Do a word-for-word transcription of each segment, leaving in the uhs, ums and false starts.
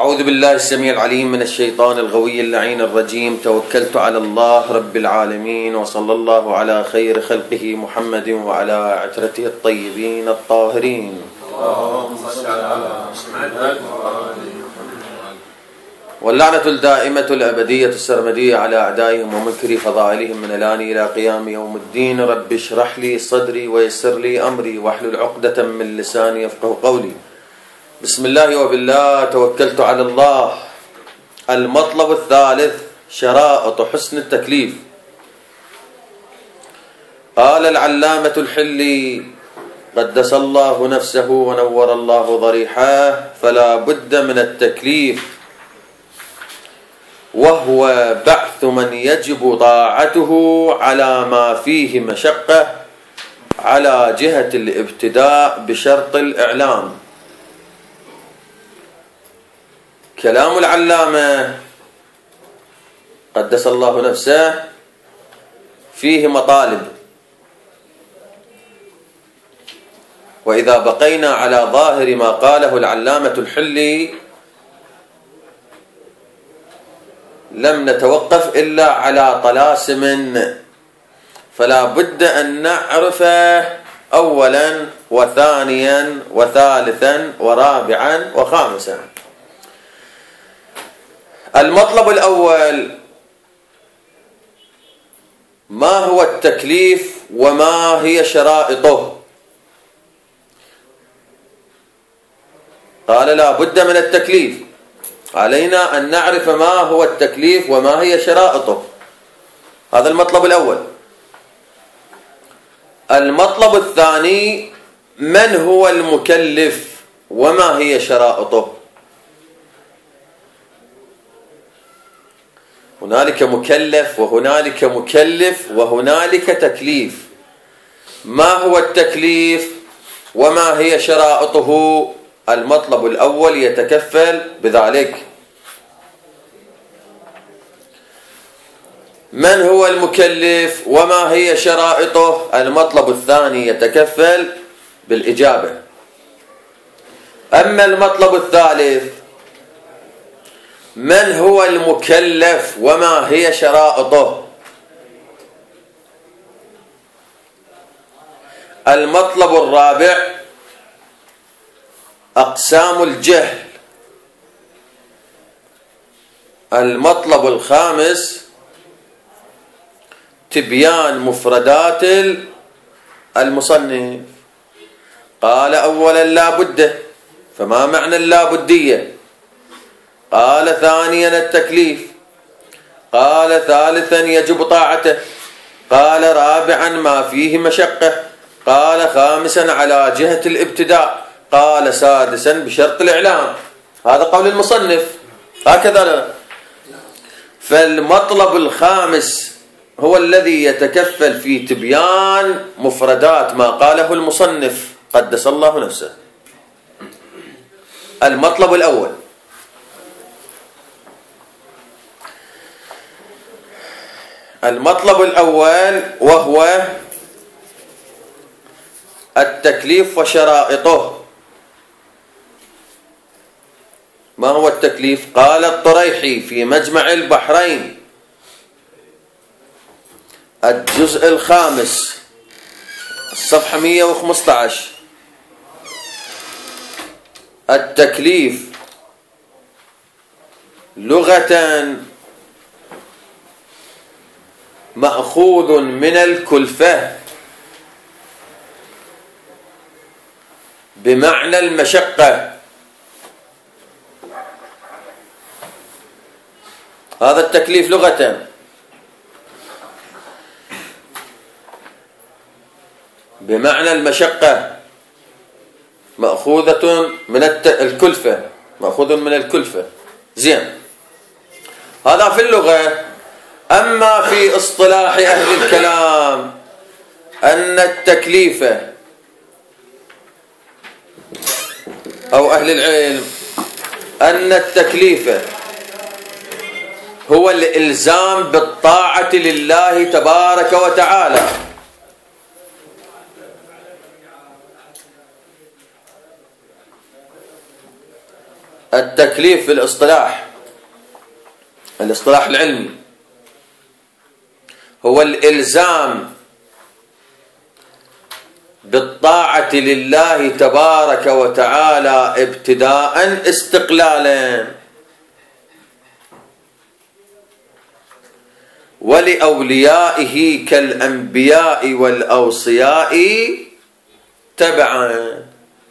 أعوذ بالله السميع العليم من الشيطان الغوي اللعين الرجيم. توكلت على الله رب العالمين، وصلى الله على خير خلقه محمد وعلى عترته الطيبين الطاهرين. واللعنة الدائمة الأبدية السرمدية على أعدائهم ومنكري فضائلهم من الآن إلى قيام يوم الدين. رب اشرح لي صدري ويسر لي أمري واحلل عقدة من لساني يفقه قولي. بسم الله وبالله توكلت على الله. المطلب الثالث شرائط حسن التكليف. قال العلامة الحلي قدس الله نفسه ونور الله ضريحه: فلا بد من التكليف، وهو بعث من يجب طاعته على ما فيه مشقة على جهة الابتداء بشرط الإعلام. كلام العلامة قدس الله نفسه فيه مطالب، وإذا بقينا على ظاهر ما قاله العلامة الحلي لم نتوقف إلا على طلاسم، فلا بد أن نعرف أولا وثانيا وثالثا ورابعا وخامسا. المطلب الأول: ما هو التكليف وما هي شرائطه؟ قال لا بد من التكليف، علينا أن نعرف ما هو التكليف وما هي شرائطه. هذا المطلب الأول. المطلب الثاني: من هو المكلف وما هي شرائطه؟ هنالك مكلف وهنالك مكلف وهنالك تكليف. ما هو التكليف وما هي شرائطه؟ المطلب الأول يتكفل بذلك. من هو المكلف وما هي شرائطه؟ المطلب الثاني يتكفل بالإجابة. أما المطلب الثالث: من هو المكلف وما هي شرائطه؟ المطلب الرابع: أقسام الجهل. المطلب الخامس: تبيان مفردات المصنف. قال أولا لا بد، فما معنى اللابدية؟ قال ثانيا التكليف. قال ثالثا يجب طاعته. قال رابعا ما فيه مشقة. قال خامسا على جهة الابتداء. قال سادسا بشرط الإعلام. هذا قول المصنف، هكذا لا. فالمطلب الخامس هو الذي يتكفل في تبيان مفردات ما قاله المصنف قدس الله نفسه. المطلب الأول: المطلب الأول وهو التكليف وشرائطه. ما هو التكليف؟ قال الطريحي في مجمع البحرين الجزء الخامس الصفحة مئة وخمسة عشر: التكليف لغة مأخوذ من الكلفة بمعنى المشقة. هذا التكليف لغة بمعنى المشقة، مأخوذة من الكلفة، مأخوذ من الكلفة. زين، هذا في اللغة. أما في اصطلاح أهل الكلام أن التكليف أو أهل العلم أن التكليف هو الإلزام بالطاعة لله تبارك وتعالى. التكليف في الاصطلاح الاصطلاح العلمي هو الإلزام بالطاعة لله تبارك وتعالى ابتداء استقلالا، ولأوليائه كالأنبياء والأوصياء تبعا.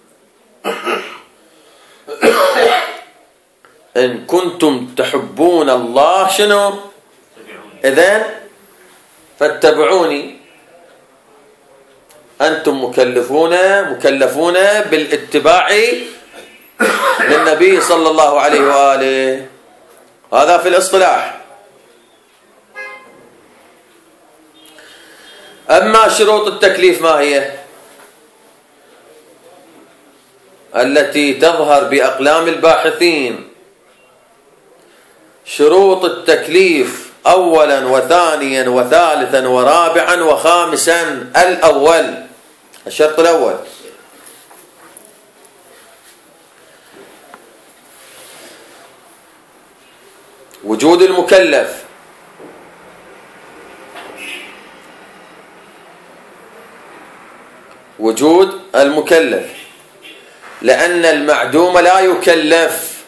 إن كنتم تحبون الله شنو؟ إذن فاتبعوني. أنتم مكلفون مكلفون بالاتباع للنبي صلى الله عليه وآله. هذا في الاصطلاح. أما شروط التكليف ما هي؟ التي تظهر بأقلام الباحثين. شروط التكليف أولا وثانيا وثالثا ورابعا وخامسا. الأول، الشرط الأول وجود المكلف. وجود المكلف، لأن المعدوم لا يكلف.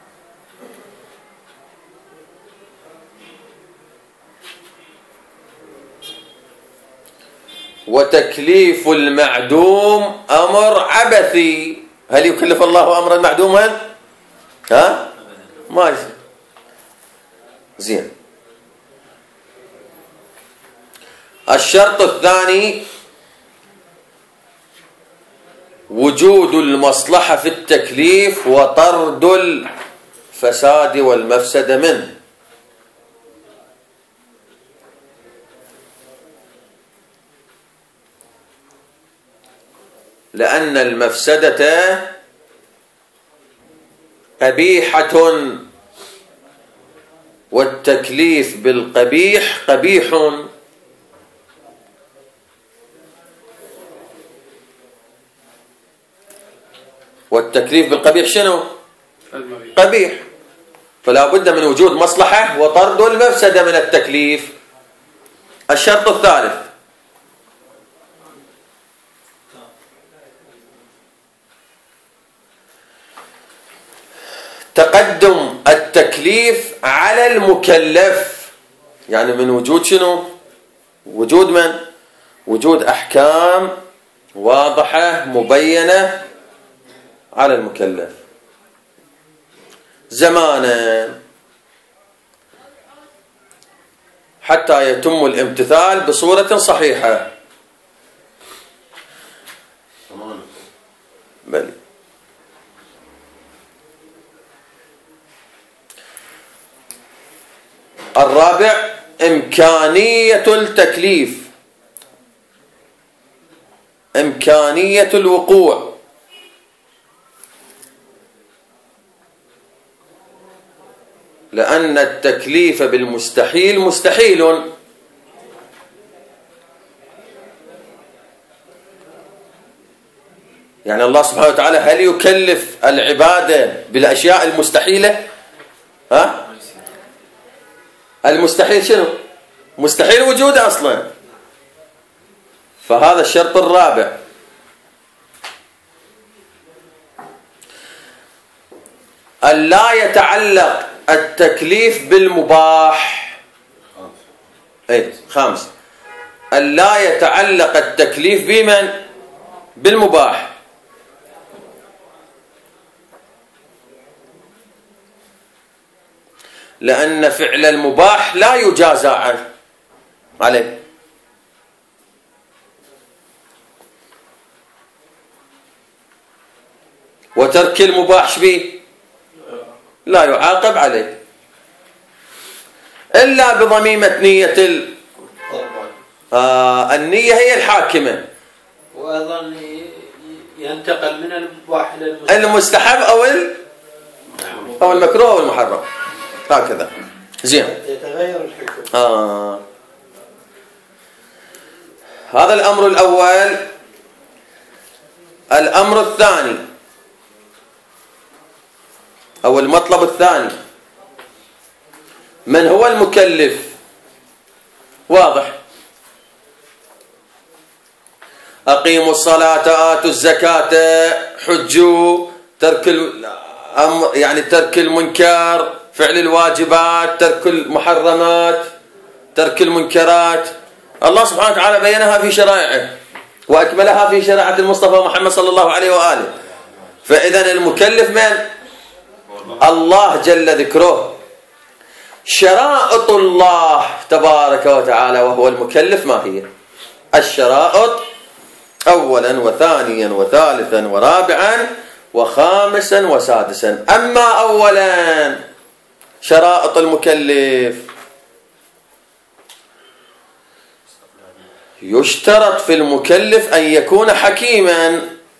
وتكليف المعدوم أمر عبثي. هل يكلف الله أمرا معدوما؟ ها؟ ما يصير. زين. الشرط الثاني وجود المصلحة في التكليف وطرد الفساد والمفسدة منه. لأن المفسدة قبيحة والتكليف بالقبيح قبيح. والتكليف بالقبيح شنو؟ قبيح. فلا بد من وجود مصلحة وطرد المفسدة من التكليف. الشرط الثالث تقدم التكليف على المكلف. يعني من وجود شنو؟ وجود من؟ وجود أحكام واضحة مبينة على المكلف زمانا حتى يتم الامتثال بصورة صحيحة. بل الرابع إمكانية التكليف، إمكانية الوقوع. لأن التكليف بالمستحيل مستحيل. يعني الله سبحانه وتعالى هل يكلف العبادة بالأشياء المستحيلة؟ ها؟ المستحيل شنو؟ مستحيل وجوده أصلا. فهذا الشرط الرابع. أن لا يتعلق التكليف بالمباح. أي خامس، أن لا يتعلق التكليف بمن؟ بالمباح. لأن فعل المباح لا يجازى عنه عليه. وترك المباح شبيه؟ لا يعاقب عليه إلا بضميمة نية ال... آه النية هي الحاكمة. وأيضا ينتقل من المباح إلى المستحب أو ال... أو المكروه أو المحرم، هكذا. زين. يتغير الحكم. آه. هذا الأمر الأول. الأمر الثاني أو المطلب الثاني، من هو المكلف؟ واضح، أقيموا الصلاة آتوا الزكاة حجوا، ترك الأمر يعني ترك المنكر، فعل الواجبات، ترك المحرمات، ترك المنكرات. الله سبحانه وتعالى بينها في شرائعه وأكملها في شريعة المصطفى محمد صلى الله عليه وآله. فإذا المكلف من؟ الله جل ذكره. شرائط الله تبارك وتعالى وهو المكلف ما هي؟ الشرائط أولا وثانيا وثالثا ورابعا وخامسا وسادسا. أما أولا شرائط المكلف، يشترط في المكلف أن يكون حكيما،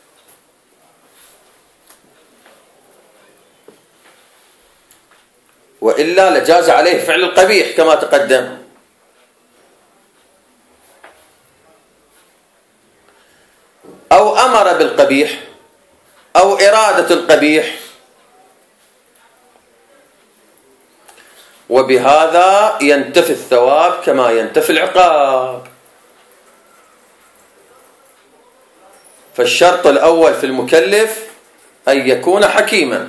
وإلا لجاز عليه فعل القبيح كما تقدم. أو أمر بالقبيح أو إرادة القبيح، وبهذا ينتفي الثواب كما ينتفي العقاب. فالشرط الأول في المكلف أن يكون حكيما.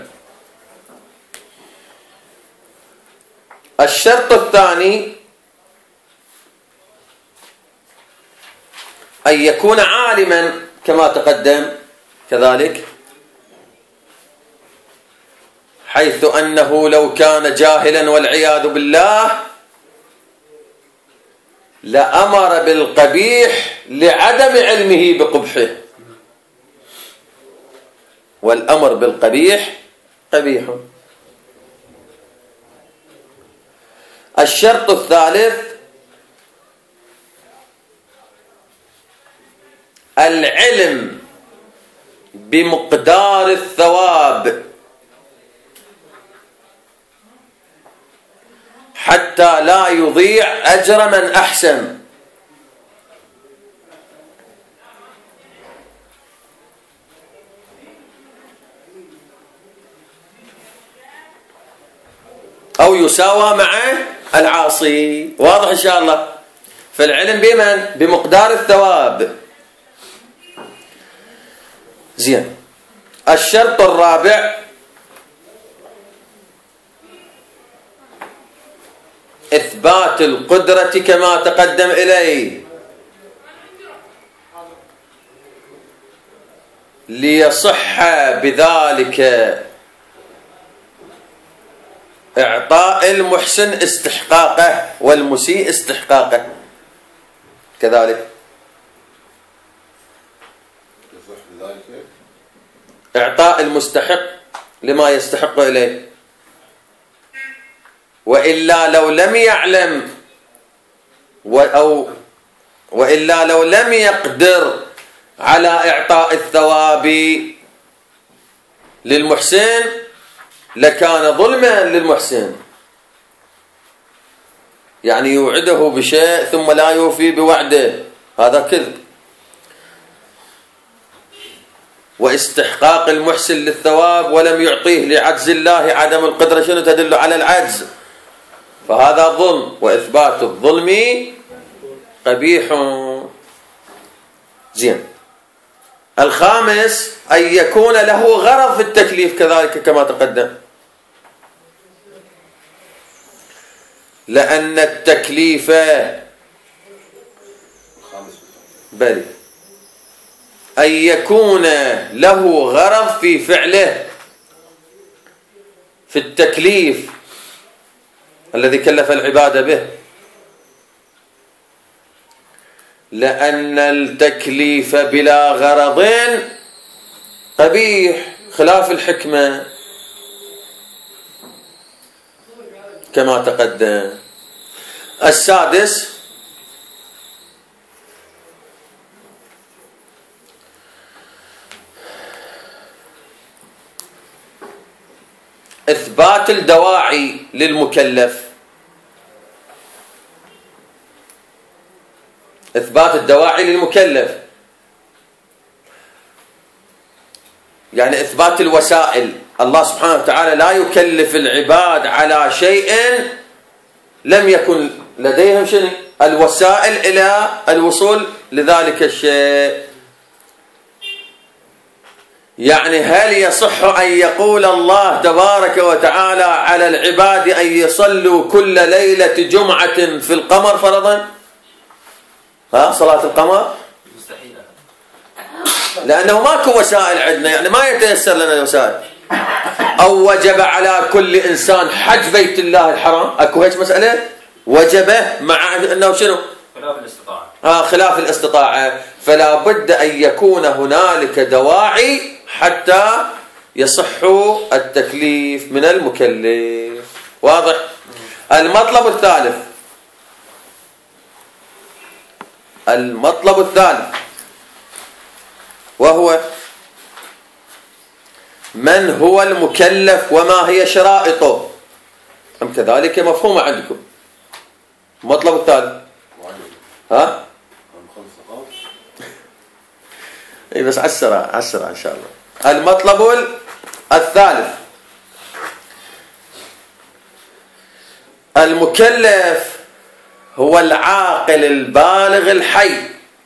الشرط الثاني أن يكون عالما كما تقدم كذلك، حيث أنه لو كان جاهلا والعياذ بالله لأمر بالقبيح لعدم علمه بقبحه، والأمر بالقبيح قبيح. الشرط الثالث العلم بمقدار الثواب، حتى لا يضيع أجر من أحسن. أو يساوى مع العاصي. واضح إن شاء الله؟ فالعلم بمن؟ بمقدار الثواب. زين. الشرط الرابع إثبات القدرة كما تقدم إليه، ليصح بذلك إعطاء المحسن استحقاقه والمسيء استحقاقه كذلك. إعطاء المستحق لما يستحق إليه، وإلا لو لم يعلم أو وإلا لو لم يقدر على إعطاء الثواب للمحسن لكان ظلما للمحسن، يعني يوعده بشيء ثم لا يوفي بوعده، هذا كذب. واستحقاق المحسن للثواب ولم يعطيه لعجز الله عدم القدرة، شنو تدل على العجز؟ فهذا ظلم، وإثبات الظلم قبيح. زين. الخامس أن يكون له غرض في التكليف كذلك كما تقدم، لأن التكليف بل أن يكون له غرض في فعله، في التكليف الذي كلف العباد به، لأن التكليف بلا غرض قبيح خلاف الحكمة كما تقدم. السادس إثبات الدواعي للمكلف، إثبات الدواعي للمكلف يعني إثبات الوسائل الله سبحانه وتعالى لا يكلف العباد على شيء لم يكن لديهم شنو الوسائل إلى الوصول لذلك الشيء. يعني هل يصح أن يقول الله تبارك وتعالى على العباد أن يصلوا كل ليلة جمعة في القمر فرضا؟ ها صلاة القمر؟ مستحيل، لأنه ماكو وسائل عندنا، يعني ما يتيسر لنا الوسائل. أو وجب على كل إنسان حج بيت الله الحرام، أكو هيك مسألة؟ وجبه مع أنه شنو؟ خلاف الاستطاعة. آه خلاف الاستطاعة، فلا بد أن يكون هنالك دواعي حتى يصح التكليف من المكلف. واضح؟ المطلب الثالث المطلب الثالث وهو من هو المكلف وما هي شرائطه. أم كذلك مفهومة عندكم؟ المطلب الثالث ها؟ اي بس عسرة عسرة ان شاء الله. المطلب الثالث المكلف هو العاقل البالغ الحي.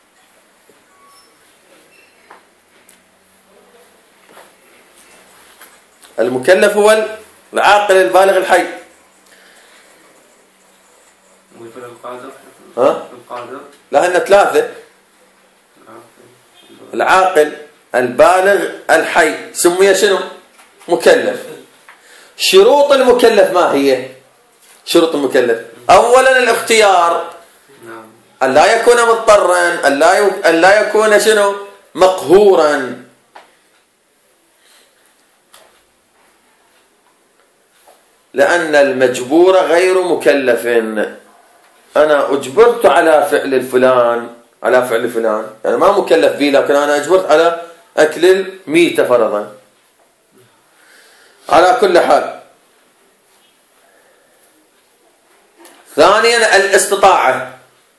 المكلف هو العاقل البالغ الحي. ها؟ لا هن ثلاثة. العاقل البالغ الحي سمي شنو؟ مكلف. شروط المكلف ما هي؟ شروط المكلف أولا الاختيار، أن لا يكون مضطرا، أن لا أن لا يكون شنو؟ مقهورا. لأن المجبور غير مكلف. أنا أجبرت على فعل الفلان على فعل فلان، يعني ما مكلف به، لكن أنا أجبرت على أكل الميتة فرضا. على كل حال. ثانيا الاستطاعة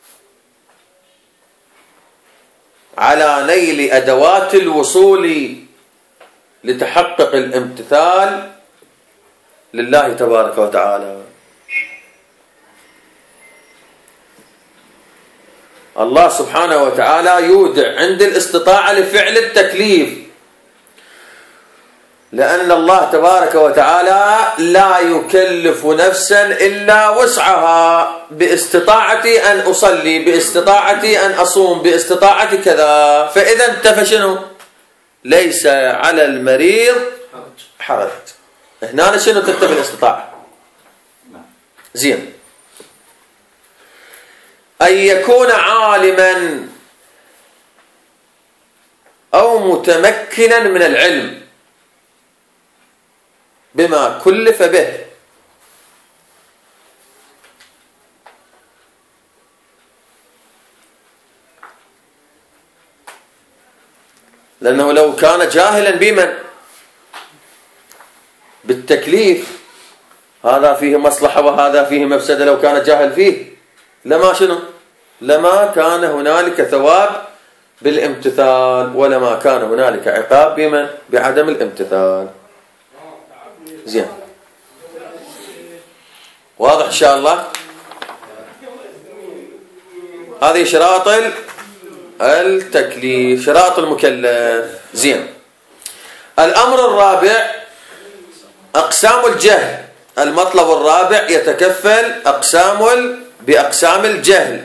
على نيل أدوات الوصول لتحقق الامتثال لله تبارك وتعالى. الله سبحانه وتعالى يودع عند الاستطاعة لفعل التكليف، لأن الله تبارك وتعالى لا يكلف نفسا إلا وسعها. باستطاعتي أن أصلي، باستطاعتي أن أصوم، باستطاعتي كذا. فإذا انتفى شنو؟ ليس على المريض حرج. هنا شنو تنتفي الاستطاعة؟ زين. أن يكون عالما أو متمكنا من العلم بما كلف به. لأنه لو كان جاهلا بمن بالتكليف هذا فيه مصلحة وهذا فيه مفسدة، لو كان جاهل فيه لما شنو؟ لما كان هنالك ثواب بالامتثال، ولما كان هنالك عقاب بمن؟ بعدم الامتثال. زين، واضح إن شاء الله؟ هذه شراط التكليف، شراط المكلف. زين. الأمر الرابع أقسام الجهل. المطلب الرابع يتكفل أقسام بأقسام الجهل.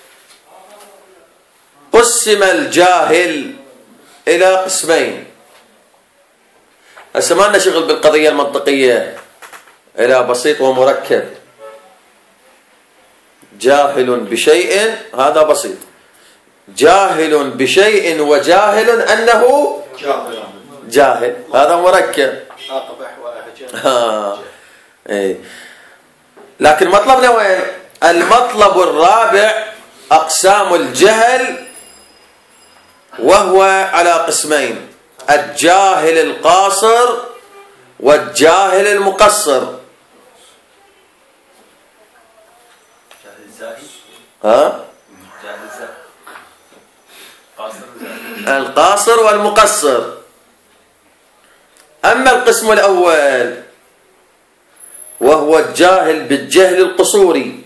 قسم الجاهل إلى قسمين. هسه ما لنا شغل بالقضية المنطقية، إلى بسيط ومركب. جاهل بشيء هذا بسيط، جاهل بشيء وجاهل أنه جاهل هذا مركب. آه. إيه. لكن مطلبنا وين؟ المطلب الرابع أقسام الجهل، وهو على قسمين: الجاهل القاصر والجاهل المقصر. ها؟ القاصر والمقصر. أما القسم الأول وهو الجاهل بالجهل القصوري،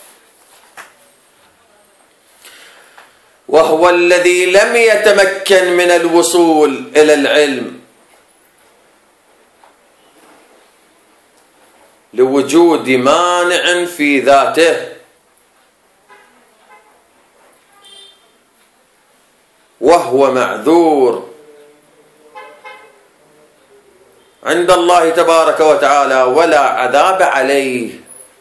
وهو الذي لم يتمكن من الوصول إلى العلم لوجود مانع في ذاته، وهو معذور عند الله تبارك وتعالى ولا عذاب عليه.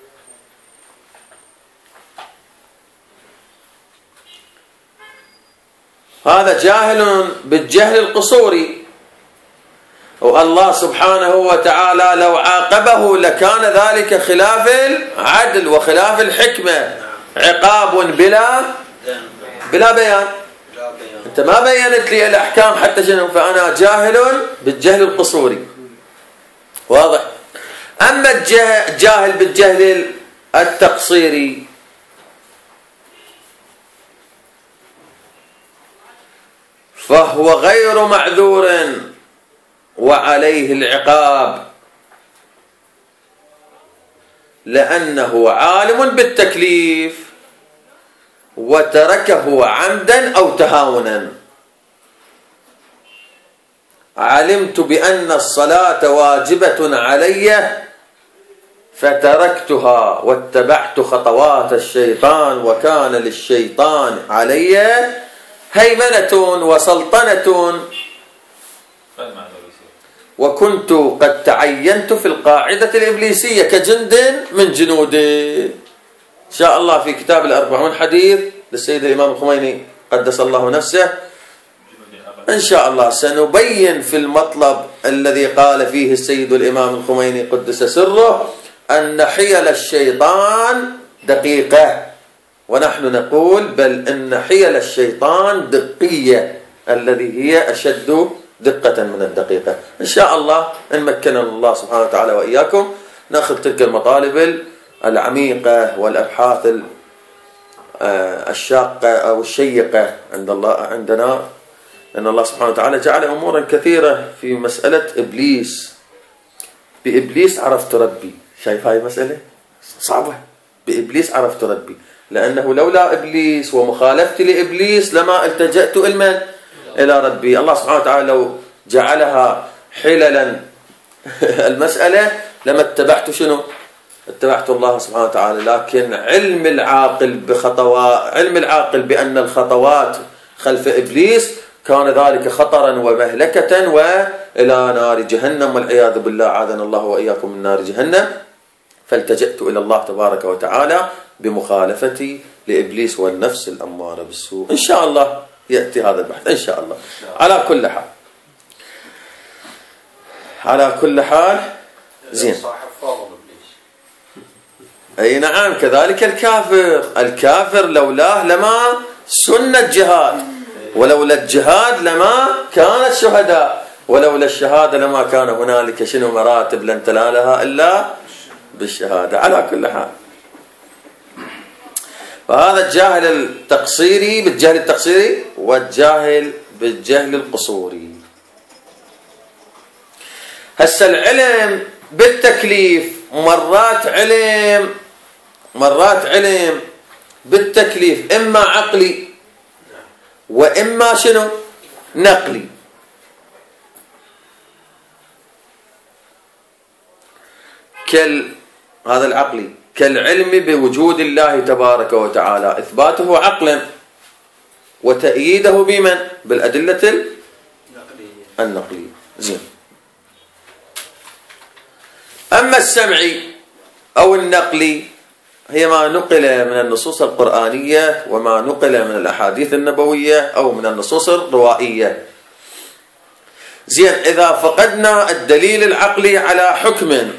هذا جاهل بالجهل القصوري، والله سبحانه وتعالى لو عاقبه لكان ذلك خلاف العدل وخلاف الحكمة، عقاب بلا بلا بيان. انت ما بينت لي الاحكام حتى شنو، فانا جاهل بالجهل القصوري. واضح؟ اما الجاهل بالجهل التقصيري فهو غير معذور وعليه العقاب، لأنه عالم بالتكليف وتركه عمدا أو تهاونا. علمت بأن الصلاة واجبة علي فتركتها واتبعت خطوات الشيطان، وكان للشيطان علي هيمنة وسلطنة، وكنت قد تعينت في القاعدة الإبليسية كجند من جنوده. إن شاء الله في كتاب الأربعون حديث للسيد الإمام الخميني قدس الله نفسه، إن شاء الله سنبين في المطلب الذي قال فيه السيد الإمام الخميني قدس سره أن حيل الشيطان دقيقة، ونحن نقول بل إن حيل الشيطان دقية، الذي هي أشد دقة من الدقيقة. إن شاء الله إن مكننا الله سبحانه وتعالى وإياكم نأخذ تلك المطالب العميقة والأبحاث الشاقة أو الشيقة عند الله عندنا، أن الله سبحانه وتعالى جعل أمورا كثيرة في مسألة إبليس. بإبليس عرفت ربي. شايف هاي مسألة صعبة؟ بإبليس عرفت ربي، لأنه لولا إبليس ومخالفتي لإبليس لما التجأت إلى إلى ربي. الله سبحانه وتعالى لو جعلها حللا المسألة لما اتبعت شنو؟ اتبعت الله سبحانه وتعالى. لكن علم العاقل بخطوات علم العاقل بأن الخطوات خلف إبليس كان ذلك خطرا ومهلكة وإلى نار جهنم والعياذ بالله، عاذنا الله وإياكم من نار جهنم. فالتجأت إلى الله تبارك وتعالى بمخالفتي لإبليس والنفس الأمارة بالسوء. إن شاء الله يأتي هذا البحث إن شاء الله. على كل حال على كل حال زين. أي نعم، كذلك الكافر. الكافر لولاه لما سنة الجهاد، ولولا الجهاد لما كانت شهداء، ولولا الشهادة لما كان هنالك شنو مراتب لن تنالها إلا بالشهادة. على كل حال فهذا الجاهل التقصيري بالجهل التقصيري والجاهل بالجهل القصوري. هسه العلم بالتكليف مرات علم مرات علم بالتكليف إما عقلي وإما شنو نقلي. كال هذا العقلي كالعلم بوجود الله تبارك وتعالى، إثباته عقلا وتأييده بمن؟ بالأدلة النقلية. زين. أما السمعي أو النقلي هي ما نقل من النصوص القرآنية وما نقل من الأحاديث النبوية أو من النصوص الروائية. زين. إذا فقدنا الدليل العقلي على حكم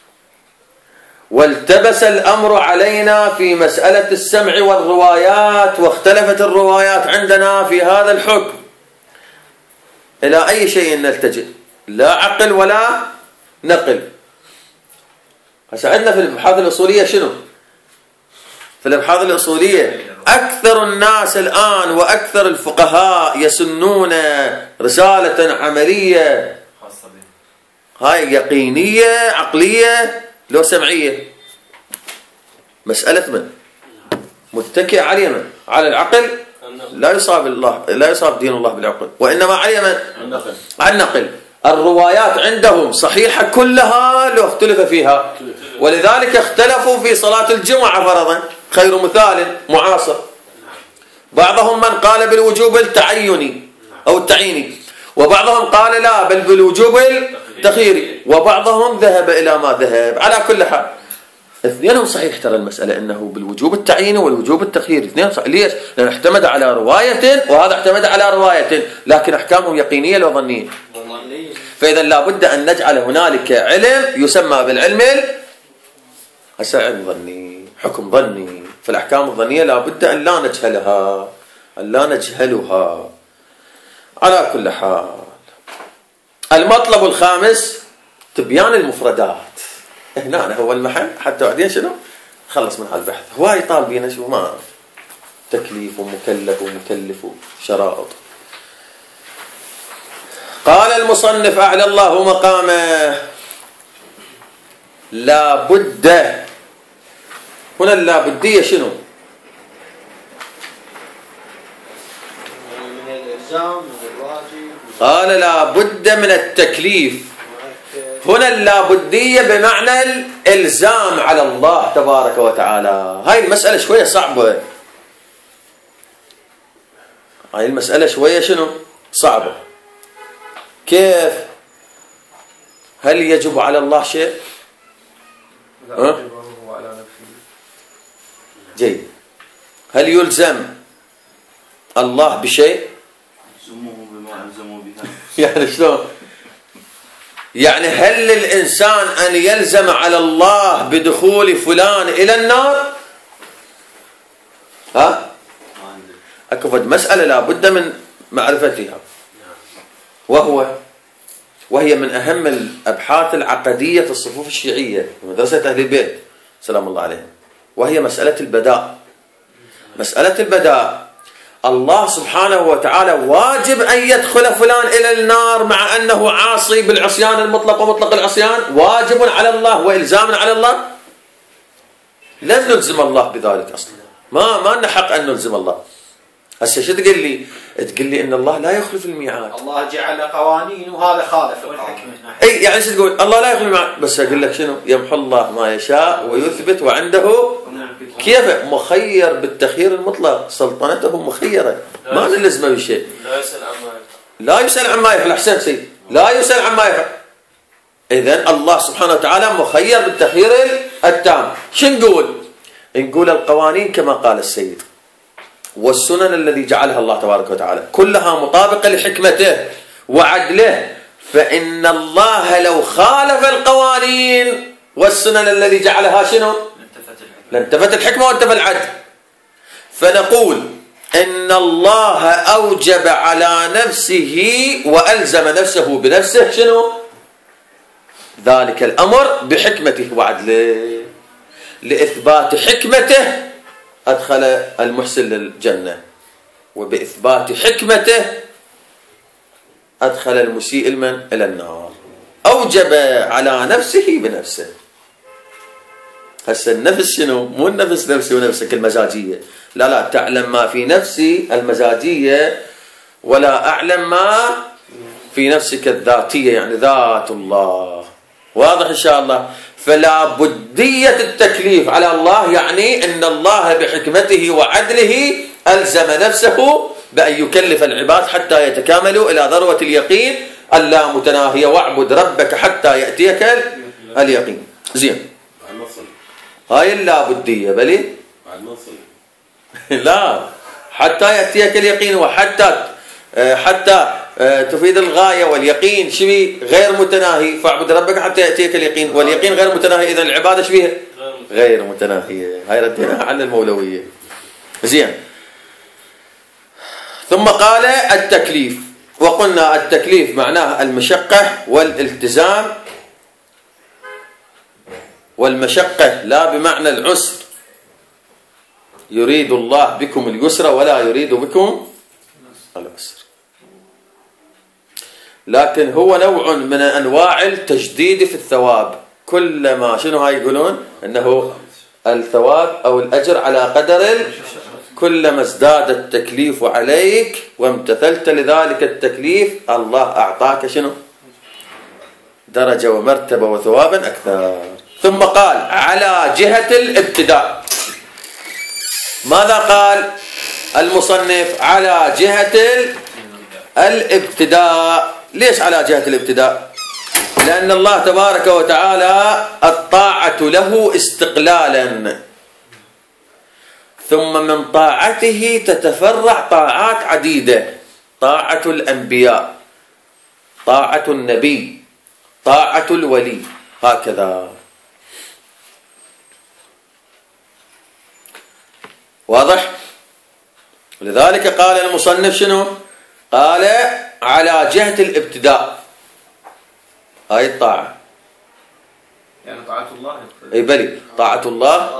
والتبس الأمر علينا في مسألة السمع والروايات واختلفت الروايات عندنا في هذا الحكم، إلى أي شيء نلتجئ؟ لا عقل ولا نقل. هسه عندنا في الأبحاث الأصولية شنو؟ في الأبحاث الأصولية أكثر الناس الآن وأكثر الفقهاء يسنون رسالة عملية هاي يقينية عقلية لو سمعية؟ مسألة من؟ متكئ على من؟ على العقل؟ لا يصاب الله لا يصاب دين الله بالعقل، وإنما على من؟ على النقل. الروايات عندهم صحيحة كلها لو اختلف فيها، ولذلك اختلفوا في صلاة الجمعة فرضا، خير مثال معاصر. بعضهم من قال بالوجوب التعيني أو التعييني، وبعضهم قال لا بل بالوجوب التخييري، وبعضهم ذهب إلى ما ذهب. على كل حال اثنينهم صحيح، ترى المسألة أنه بالوجوب التعييني والوجوب التخييري اثنينهم صحيح. ليش؟ لأنه اعتمد على رواية وهذا اعتمد على رواية، لكن أحكامهم يقينية لو ظنية. فإذا لابد أن نجعل هنالك علم يسمى بالعلم هسه علم ظني، حكم ظني. فالأحكام الظنية لابد أن لا نجهلها، أن لا نجهلها. على كل حال المطلب الخامس تبيان المفردات. هنا هو المحل حتى بعدين شنو خلص من هالبحث. هواي طالبين شو ما تكليف ومكلف ومكلف وشرائط. قال المصنف أعلى الله مقامه لا بد. هنا اللابدية شنو؟ من الإلزام من الواجب. قال لا بد من التكليف. هنا اللابدية بمعنى الإلزام على الله تبارك وتعالى. هاي المسألة شوية صعبة. هاي المسألة شوية شنو؟ صعبة. كيف؟ هل يجب على الله شيء؟ أه؟ جيد. هل يلزم الله بشيء؟ يلزمه بما ألزموا بها. يعني شلون؟ يعني هل للإنسان أن يلزم على الله بدخول فلان إلى النار؟ ها؟ أكو فد مسألة لا بد من معرفتها، وهو وهي من أهم الأبحاث العقدية في الصفوف الشيعية في مدرسة أهل البيت سلام الله عليهم، وهي مسألة البداء. مسألة البداء، الله سبحانه وتعالى واجب أن يدخل فلان إلى النار مع أنه عاصي بالعصيان المطلق ومطلق العصيان، واجب على الله وإلزام على الله. لن نلزم الله بذلك أصلا، ما ما لنا حق أن نلزم الله. هسه شو تقول لي؟ تقول لي ان الله لا يخلف الميعاد. الله جعل قوانين وهذا خالف القانون. اي يعني شو تقول؟ الله لا يخلف الميعاد، بس اقول لك شنو؟ يمحو الله ما يشاء ويثبت وعنده كيف مخير بالتخيير المطلق، سلطنته مخيره ما نلزمه بشيء. لا يسأل عما يفعل. لا يسأل عما يفعل. احسنت سيدي، لا يسأل عما يفعل. اذا الله سبحانه وتعالى مخير بالتخيير التام. شو نقول؟ نقول القوانين كما قال السيد والسنن الذي جعلها الله تبارك وتعالى كلها مطابقة لحكمته وعدله، فإن الله لو خالف القوانين والسنن الذي جعلها شنو؟ لانتفت الحكمة وانتفى العدل. فنقول إن الله أوجب على نفسه وألزم نفسه بنفسه شنو؟ ذلك الأمر بحكمته وعدله. لإثبات حكمته أدخل المحسن للجنة، وبإثبات حكمته أدخل المسيء المن إلى النار. أوجب على نفسه بنفسه. هسه النفس شنو؟ مو النفس نفسي ونفسك المزاجية، لا لا، تعلم ما في نفسي المزاجية ولا أعلم ما في نفسك الذاتية، يعني ذات الله. واضح إن شاء الله؟ فلا بدية التكليف على الله يعني أن الله بحكمته وعدله ألزم نفسه بأن يكلف العباد حتى يتكاملوا إلى ذروة اليقين اللا متناهية، واعبد ربك حتى يأتيك اليقين. زين، هاي اللا بدية بلي لا، حتى يأتيك اليقين، وحتى حتى تفيد الغاية واليقين شبي غير متناهي، فاعبد ربك حتى يأتيك اليقين، واليقين غير متناهي، إذن العبادة شبيها غير متناهية. هاي رديناها عن المولوية. زين، ثم قال التكليف، وقلنا التكليف معناه المشقة والالتزام، والمشقة لا بمعنى العسر، يريد الله بكم اليسر ولا يريد بكم العسر. لكن هو نوع من أنواع التجديد في الثواب. كلما شنو هاي يقولون أنه الثواب أو الأجر على قدر كلما ازداد التكليف عليك وامتثلت لذلك التكليف الله أعطاك شنو درجة ومرتبة وثوابا أكثر. ثم قال على جهة الابتداء. ماذا قال المصنف؟ على جهة الابتداء. ليش على جهة الابتداء؟ لأن الله تبارك وتعالى الطاعة له استقلالا، ثم من طاعته تتفرع طاعات عديدة: طاعة الأنبياء، طاعة النبي، طاعة الولي، هكذا. واضح؟ لذلك قال المصنف شنو؟ قال على جهة الابتداء، هاي الطاعة. يعني طاعة الله. اي بلي طاعة الله.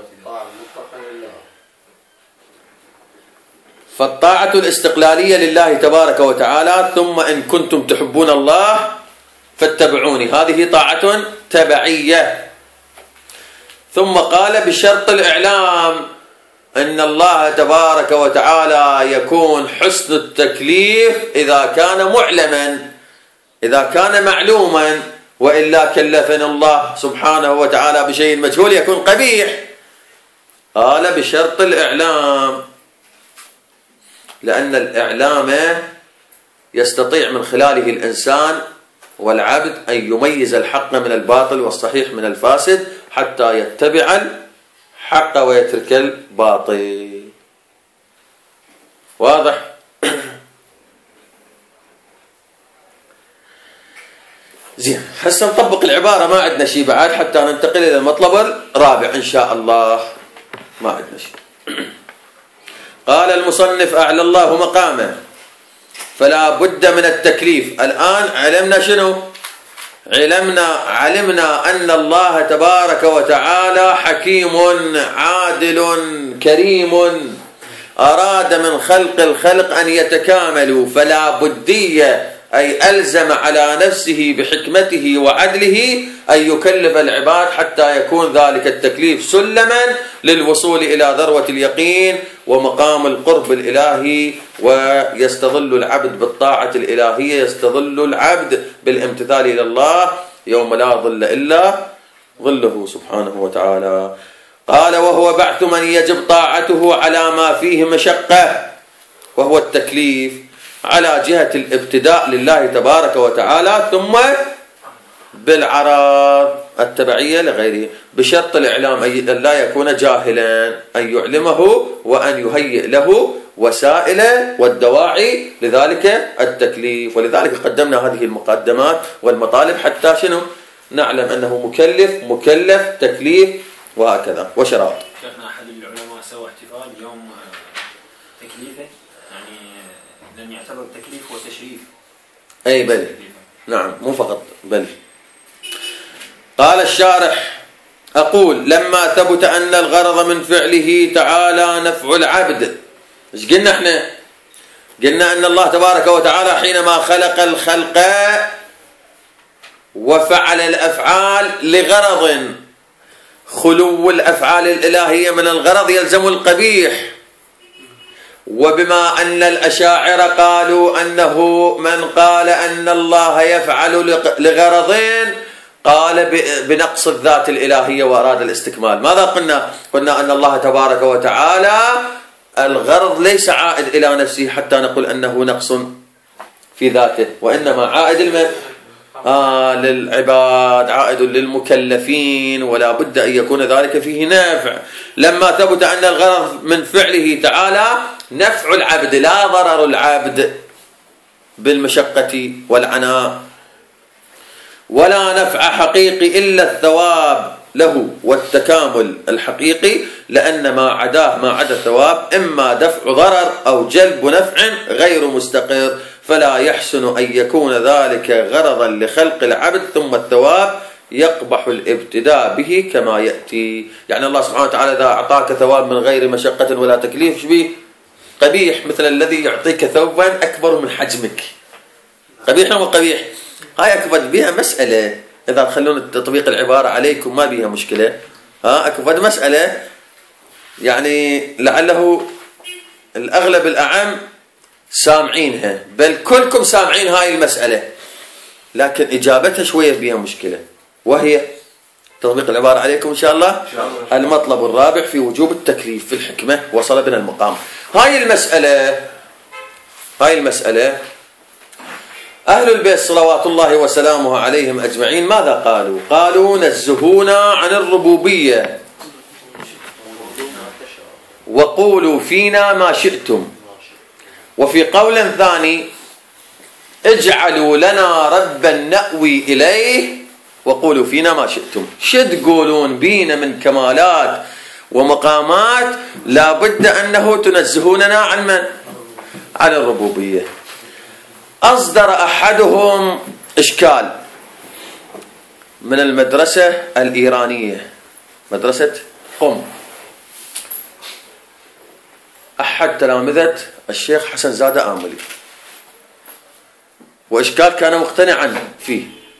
فالطاعة الاستقلالية لله تبارك وتعالى. ثم إن كنتم تحبون الله فاتبعوني، هذه طاعة تبعية. ثم قال بشرط الإعلام أن الله تبارك وتعالى يكون حسن التكليف إذا كان معلما، إذا كان معلوما، وإلا كلفنا الله سبحانه وتعالى بشيء مجهول يكون قبيح. قال بشرط الإعلام، لأن الإعلام يستطيع من خلاله الإنسان والعبد أن يميز الحق من الباطل والصحيح من الفاسد حتى يتبع الحق ويترك الباطل. واضح؟ زين، هسه نطبق العبارة، ما عندنا شيء بعد حتى ننتقل إلى المطلب الرابع إن شاء الله. ما عندنا شيء. قال المصنف أعلى الله مقامه فلا بد من التكليف. الآن علمنا شنو؟ علمنا علمنا أن الله تبارك وتعالى حكيم عادل كريم، أراد من خلق الخلق أن يتكاملوا، فلا بدية أي ألزم على نفسه بحكمته وعدله أن يكلف العباد حتى يكون ذلك التكليف سلما للوصول إلى ذروة اليقين ومقام القرب الإلهي، ويستظل العبد بالطاعة الإلهية، يستظل العبد بالامتثال إلى الله يوم لا ظل إلا ظله سبحانه وتعالى. قال وهو بعث من يجب طاعته على ما فيه مشقة، وهو التكليف على جهة الابتداء لله تبارك وتعالى، ثم بالعرض التبعية لغيره، بشرط الإعلام أن لا يكون جاهلا، أن يعلمه وأن يهيئ له وسائل والدواعي لذلك التكليف. ولذلك قدمنا هذه المقدمات والمطالب حتى شنو؟ نعلم أنه مكلف مكلف تكليف وهكذا وشرائط. شيخنا أحد العلماء سوى احتفال بيوم تكليفه، يعني لم يعتبر التكليف هو تشريف. أي بل نعم، مو فقط بل. قال الشارح أقول لما ثبت أن الغرض من فعله تعالى نفع العبد. إيش قلنا إحنا؟ قلنا أن الله تبارك وتعالى حينما خلق الخلق وفعل الأفعال لغرض، خلو الأفعال الإلهية من الغرض يلزم القبيح. وبما أن الأشاعرة قالوا أنه من قال أن الله يفعل لغرضين قال بنقص الذات الإلهية وأراد الاستكمال. ماذا قلنا؟ قلنا أن الله تبارك وتعالى الغرض ليس عائد إلى نفسه حتى نقول أنه نقص في ذاته، وإنما عائد المن آه للعباد، عائد للمكلفين، ولا بد أن يكون ذلك فيه نافع. لما ثبت أن الغرض من فعله تعالى نفع العبد لا ضرر العبد بالمشقة والعناء، ولا نفع حقيقي إلا الثواب له والتكامل الحقيقي، لأن ما عداه ما عدا الثواب إما دفع ضرر أو جلب نفع غير مستقر، فلا يحسن أن يكون ذلك غرضا لخلق العبد ثم الثواب يقبح الابتداء به كما يأتي. يعني الله سبحانه وتعالى إذا أعطاك ثواب من غير مشقة ولا تكليف شبيه قبيح، مثل الذي يعطيك ثوبا أكبر من حجمك، قبيح وقبيح. هاي أكبد بها مسألة، إذا تخلون تطبيق العبارة عليكم ما بيها مشكلة. ها أكبد مسألة يعني لعله الأغلب الأعم سامعينها، بل كلكم سامعين هاي المسألة، لكن إجابتها شوية بيها مشكلة، وهي تطبيق العبارة عليكم إن شاء الله. المطلب الرابع في وجوب التكليف في الحكمة وصل بنا المقام. هاي المسألة هاي المسألة أهل البيت صلوات الله وسلامه عليهم أجمعين ماذا قالوا؟ قالوا نزهونا عن الربوبية وقولوا فينا ما شئتم. وفي قول ثاني اجعلوا لنا ربا نأوي إليه وقولوا فينا ما شئتم. شد تقولون بينا من كمالات ومقامات لابد أنه تنزهوننا عن من؟ عن الربوبية. أصدر أحدهم إشكال من المدرسة الإيرانية، مدرسة قم، أحد تلامذة الشيخ حسن زادة آملي، وإشكال كان مقتنعا فيه،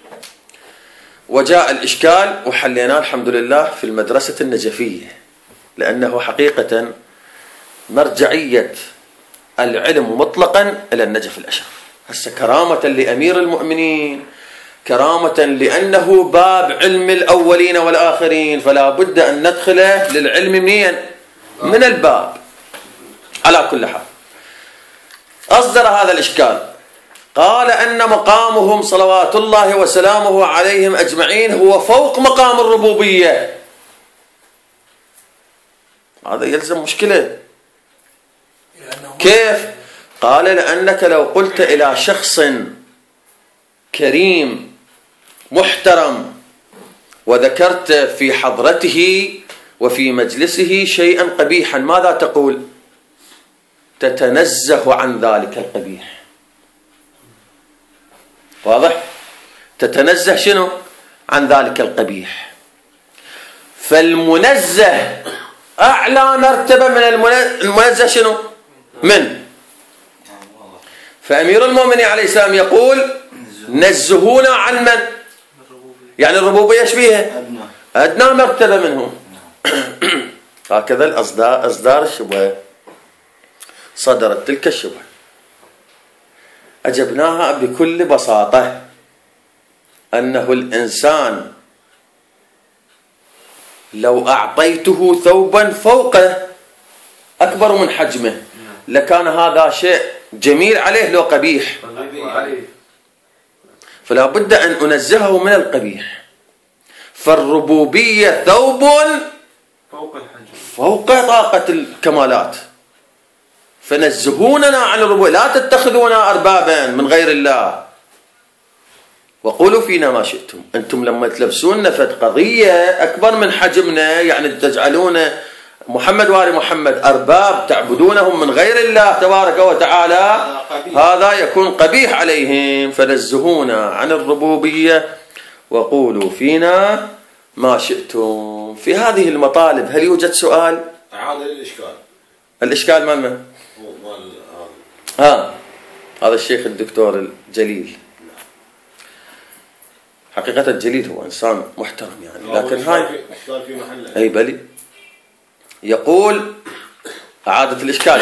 وجاء الإشكال وحليناه الحمد لله في المدرسة النجفية، لأنه حقيقة مرجعية العلم مطلقا إلى النجف الأشرف. هسه كرامة لأمير المؤمنين، كرامة لأنه باب علم الأولين والآخرين، فلا بد أن ندخله للعلم منين؟ من الباب. على كل حال أصدر هذا الإشكال، قال أن مقامهم صلوات الله وسلامه عليهم أجمعين هو فوق مقام الربوبية. هذا يلزم مشكلة. كيف؟ قال لأنك لو قلت إلى شخص كريم محترم وذكرت في حضرته وفي مجلسه شيئا قبيحا ماذا تقول؟ تتنزه عن ذلك القبيح. واضح؟ تتنزه شنو؟ عن ذلك القبيح. فالمنزه أعلى مرتبة من المنزه شنو؟ من؟ فأمير المؤمنين عليه السلام يقول نزهونا عن من؟ يعني الربوبية ايش فيها؟ أدنى مرتبة منهم. هكذا الأصدار أصدار الشبهة، صدرت تلك الشبهة، أجبناها بكل بساطة أنه الإنسان لو أعطيته ثوبا فوقه أكبر من حجمه لكان هذا شيء جميل عليه لو قبيح، فلا بد أن أنزهه من القبيح. فالربوبية ثوب فوق طاقة الكمالات، فنزهوننا عن الربوبية، لا تتخذونا أربابا من غير الله وقولوا فينا ما شئتم. أنتم لما تلبسون فد قضية أكبر من حجمنا، يعني تجعلون محمد وآل محمد أرباب تعبدونهم من غير الله تبارك وتعالى، هذا يكون قبيح عليهم. فنزهونا عن الربوبية وقولوا فينا ما شئتم. في هذه المطالب هل يوجد سؤال؟ هذا الإشكال. الإشكال مال من؟ مال ها هذا الشيخ الدكتور الجليل. حقيقة الجليل هو إنسان محترم يعني، لكن هاي إشكال في محله. أي بلي يقول إعادة الإشكال.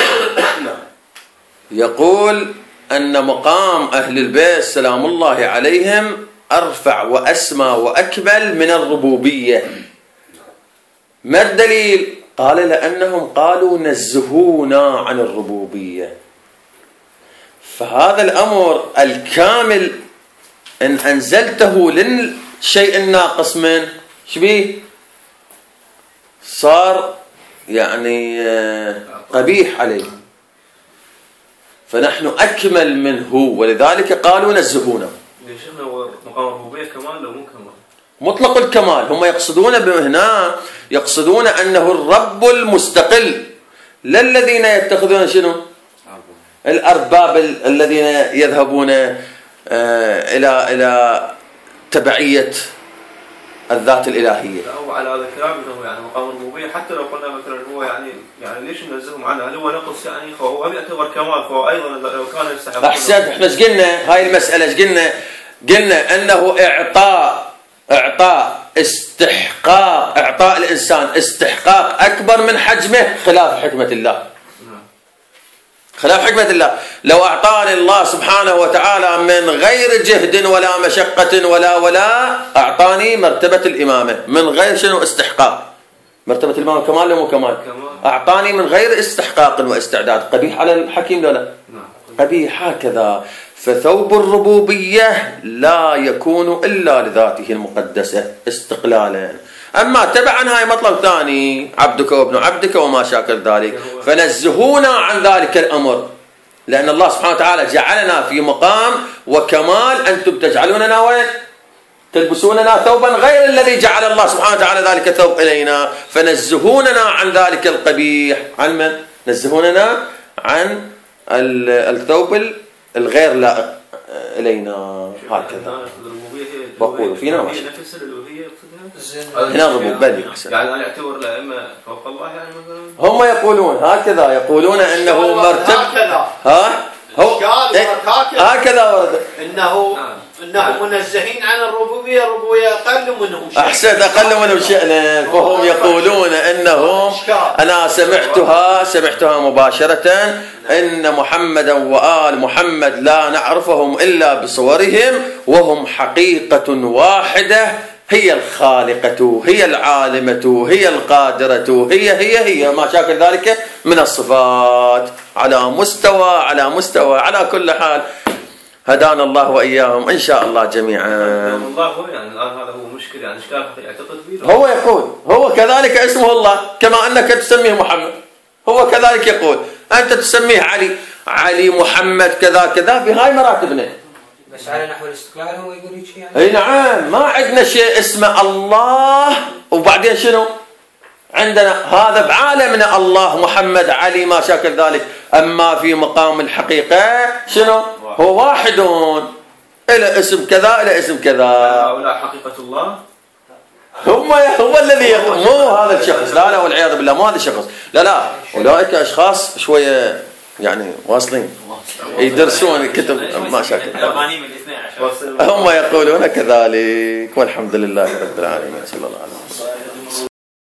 يقول أن مقام أهل البيت سلام الله عليهم أرفع وأسمى وأكمل من الربوبية. ما الدليل؟ قال لأنهم قالوا نزهونا عن الربوبية. فهذا الأمر الكامل إن أنزلته للشيء الناقص من شبيه صار يعني قبيح عليه، فنحن أكمل منه ولذلك قالوا نزهونا. مقام الربوبية كمال لو مو كمال؟ مطلق الكمال. هم يقصدون بهنا يقصدون أنه الرب المستقل، لا الذين يتخذون شنو؟ الأرباب الذين يذهبون إلى إلى تبعية الذات الإلهية. أو على هذا الكلام أنه يعني مقام الربوبية حتى لو قلنا مثلا هو يعني يعني ليش شو نزلهم عنه؟ هل هو نقص يعني؟ فهو هم يعتبر كمال، فهو ايضا لو كان يستحق. احسنت. احنا ايش قلنا؟ هاي المساله ايش قلنا؟ قلنا انه اعطاء اعطاء استحقاق، اعطاء الانسان استحقاق اكبر من حجمه خلاف حكمه الله. خلاف حكمة الله. لو أعطاني الله سبحانه وتعالى من غير جهد ولا مشقة ولا ولا أعطاني مرتبة الإمامة من غير شنو استحقاق. مرتبة الإمامة كمال ولا مو كمال؟ أعطاني من غير استحقاق واستعداد. قبيح على الحكيم لا لا؟ قبيح. هكذا فثوب الربوبية لا يكون إلا لذاته المقدسة استقلالا. أما تبعا هاي مطلب ثاني، عبدك وابن عبدك وما شاكل ذلك، فنزهونا عن ذلك الأمر، لأن الله سبحانه وتعالى جعلنا في مقام وكمال. أنتم تجعلوننا وين؟ تلبسوننا ثوبا غير الذي جعل الله سبحانه وتعالى ذلك الثوب إلينا، فنزهوننا عن ذلك القبيح. عن من؟ نزهوننا عن الثوب الغير لائق إلينا. هكذا بقول فينا ما هنا الربوبية. يعني أنا أعتبر الأئمة فوق الله يعني مثلا؟ هم يقولون هكذا، يقولون أنه مرتب. ها؟ هو هكذا ورد إنه إنهم منزهين عن الربوبية، الربوبية أقل منهم شأنا. أحسنت، أقل منهم شأنا. فهم يقولون أنهم، أنا سمعتها سمعتها مباشرة، إن محمدا وآل محمد لا نعرفهم إلا بصورهم، وهم حقيقة واحدة، هي الخالقة، هي العالمة، هي القادرة، هي هي هي ما شاكل ذلك من الصفات، على مستوى على مستوى على كل حال. هدانا الله وإياهم إن شاء الله جميعا. الله هو يعني الآن هذا هو مشكلة، يعني إشكال يعتقد به. هو يقول هو كذلك اسمه الله، كما أنك تسميه محمد، هو كذلك يقول أنت تسميه علي، علي محمد كذا كذا، في هاي مراتبنا. بس على نحو الاستقلال هو يقول هيك شيء يعني؟ اي نعم، ما عندنا شيء اسمه الله وبعدين شنو؟ عندنا هذا بعالمنا الله محمد علي ما شاكل ذلك. اما في مقام الحقيقه شنو؟ هو واحد، الى اسم كذا الى اسم كذا. هؤلاء حقيقه الله هم هو الذي يقول، مو هذا الشخص. لا لا والعياذ بالله، مو هذا الشخص. لا لا، اولئك اشخاص شويه يعني واصلين يدرسون الكتب ما شاكل. هم يقولون كذلك، والحمد لله رب العالمين. صلى الله عليه وسلم.